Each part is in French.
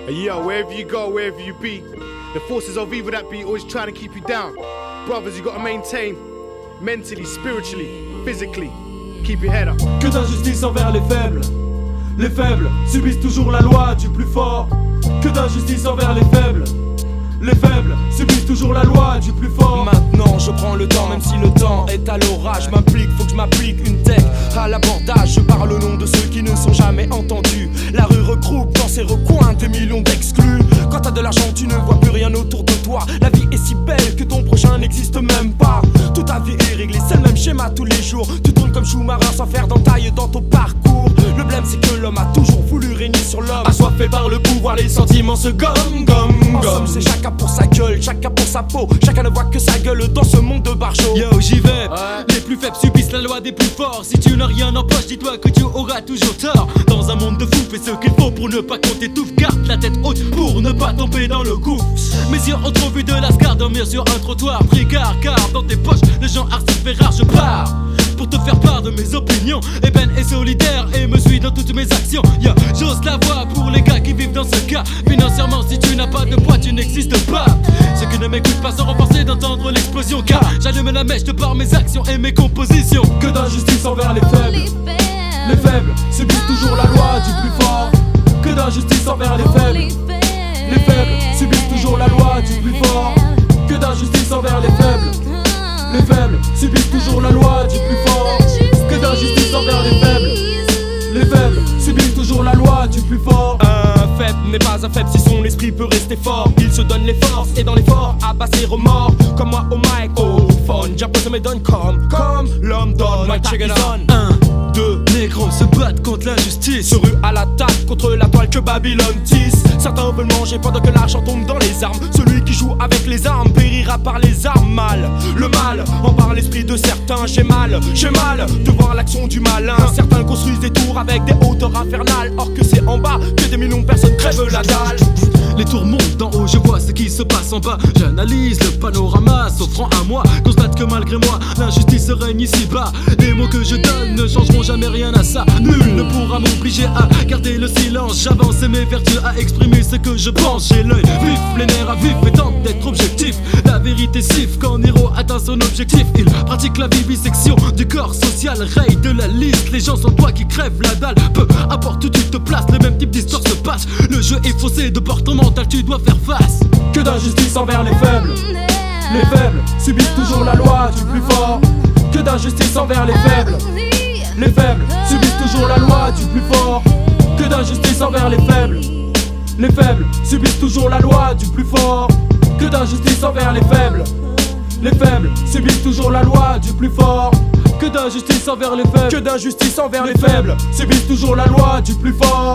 Yeah, wherever you go, wherever you be, the forces of evil that be always trying to keep you down. Brothers, you gotta maintain mentally, spiritually, physically. Keep your head up. Que d'injustice envers les faibles. Les faibles subissent toujours la loi du plus fort. Que d'injustice envers les faibles. Les faibles subissent toujours la loi du plus fort. Maintenant je prends le temps, même si le temps est à l'orage. M'implique, faut que je m'applique une tech à l'abordage. Je parle au nom de ceux qui ne sont jamais entendus. La rue regroupe dans ses recoins des millions d'exclus. Quand t'as de l'argent tu ne vois plus rien autour de toi. La vie est si belle que ton prochain n'existe même pas. Toute ta vie est réglée, c'est le même schéma tous les jours. Tu tournes comme Schumacher sans faire d'entaille dans ton parcours. Le blême c'est que l'homme a toujours voulu régner sur l'homme. Assoiffé par le pouvoir, les sentiments se gomment, En somme c'est chacun pour sa gueule, chacun pour sa peau. Chacun ne voit que sa gueule dans ce monde de barjots. Yo j'y vais, les plus faibles subissent la loi des plus forts. Si tu n'as rien en poche, dis-toi que tu auras toujours tort. Dans un monde de fous, fais ce qu'il faut pour ne pas qu'on t'étouffe. Garde la tête haute pour ne pas tomber dans le gouffre. Mes yeux ont trop vu de lascar dormir sur un trottoir. Pris car dans tes poches, les gens harcèlent fait rare, je pars pour te faire part de mes opinions. Eben est solidaire et me suit dans toutes mes actions. Yo, j'ose la voix pour les gars qui vivent dans ce cas. Financièrement, si tu n'as pas de poids, tu n'existes pas. Ceux qui ne m'écoutent pas seront forcés d'entendre l'explosion, car j'allume la mèche de par mes actions et mes compositions. Que d'injustice envers les faibles. Les faibles subissent toujours la loi du plus fort. Que d'injustice envers les faibles. Les faibles subissent toujours la loi du plus fort. Que d'injustice envers les faibles. Les faibles subissent toujours la loi du plus fort. Que d'injustice envers les faibles. Les faibles subissent toujours la loi du plus fort. Un faible n'est pas un faible si son esprit peut rester fort. Il se donne les forces et dans l'effort abat ses remords. Comme moi au mic, au phone, j'impose mes donnes comme l'homme donne. My check it out. 1, 2, négros se battent contre l'injustice. Se rue à l'attaque contre la toile que Babylone tisse. Certains veulent manger pendant que l'argent tombe dans les armes. Celui qui joue avec les armes périra par les armes mal. Le mal embarre l'esprit de certains. J'ai mal de voir l'action du malin. Certains construisent des tours avec des hauteurs infernales. Or que c'est en bas que des millions de personnes crèvent la dalle. Les tours montent d'en haut, je vois ce qui se passe en bas. J'analyse le panorama, s'offrant à moi. Constate que malgré moi, l'injustice règne ici-bas. Les mots que je donne ne changeront jamais rien à ça. Nul ne pourra m'obliger à garder le silence. J'avance et mes vertus à exprimer ce que je pense. J'ai l'œil vif, les nerfs à vif et tente d'être objectif. La vérité siffle quand Nero atteint son objectif. Il pratique la vivisection du corps social, raye de la liste. Les gens sont toi qui crèvent la dalle. Peu importe où tu te places, le même type d'histoire se passe. Le jeu est faussé de port ton mental, tu dois faire face. Que d'injustice envers les faibles. Les faibles subissent toujours la loi du plus fort. Que d'injustice envers les faibles. Les faibles subissent toujours la loi du plus fort. Que d'injustice envers les faibles. Les faibles subissent toujours la loi du plus fort. Que d'injustice envers les faibles. Les faibles subissent toujours la loi du plus fort. Que d'injustice envers les faibles. Que d'injustice envers les faibles subissent toujours la loi du plus fort.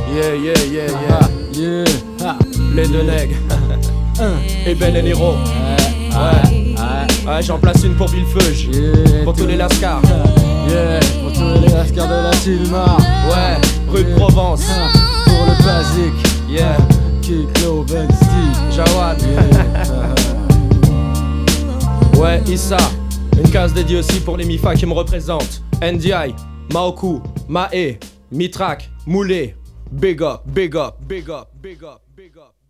Yeah. Les deux nègres. Eben et Nero. Ouais, j'en place une pour Villefeuge. Pour tous les lascars. Pour tous les lascars de la Tilmar. Ouais, rue de Provence. Pour le basique. Yeah. Kiko, Ben Steve, Jawad. Ouais, Issa. Une case dédiée aussi pour les Mifa qui me représentent. NDI, Maoku, Mae, Mitrak, Moulé. Big up, big up, big up, big up, big up.